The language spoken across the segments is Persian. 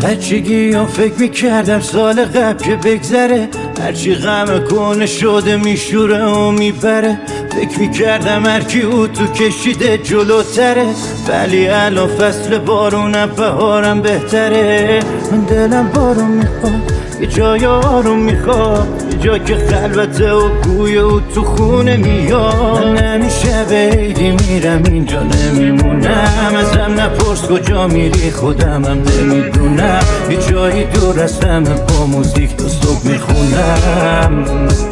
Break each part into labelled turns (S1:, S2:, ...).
S1: بچگی ها فکر میکردم سال قبل که بگذره، هرچی غم کنه شده میشوره و میبره. فکر میکردم هرکی او تو کشیده جلوتره، ولی الان فصل بارونم بهارم بهتره. من دلم بارون میخواد، یه جای آروم میخواد، یه جا که خلوته و گوی او تو خونه میاد. من همیشه به عیدی میرم اینجا نمیمونم، ازم نپرس کجا میری خودمم نمیدونم. یه جایی دور از همه با موزیک تا صبح میخونم.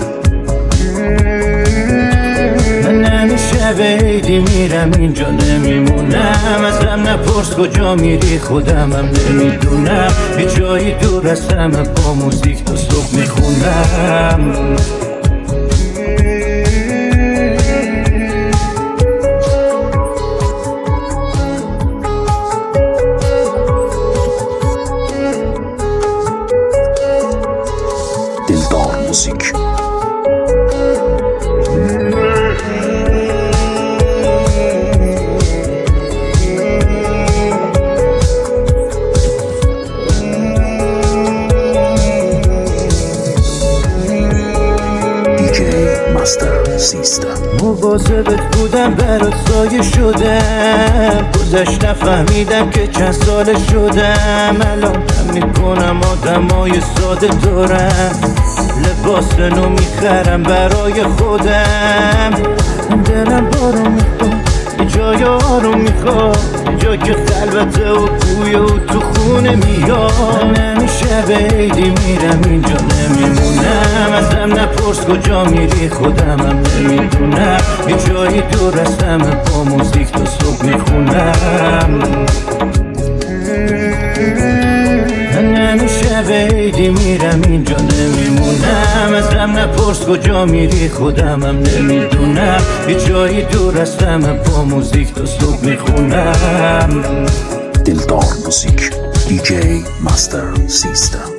S1: من همیشه به عیدی میرم اینجا نمیمونم، ازم نپرس کجا میری خودمم نمیدونم. یه جایی دور از همه با موزیک تا صبح میخونم.
S2: دلدار موزیک. مستر سیستم.
S1: مواظبت بودم برات سایه شدم، گذشت نفهمیدم که چند ساله شدم. الان کم میکنم آدمای ساده دارم، لباس نو میخرم برای خودم. دلم بارون میخواد، یه جای آروم میخواد، یه جا که خلوته و گوی او تو خونه میاد. من همیشه به عیدی میرم اینجا نمیمونم، ازم نپرس کجا میری خودمم نمیدونم. یه جایی دور از همه با موزیک تا صبح میخونم. من همیشه به عیدی میرم اینجا نمیمونم، ازم نپرس کجا میری خودمم نمیدونم. یه جایی دور از همه با موزیک تا صبح میخونم.
S2: دلدار موزیک. دیجی مستر سیستم.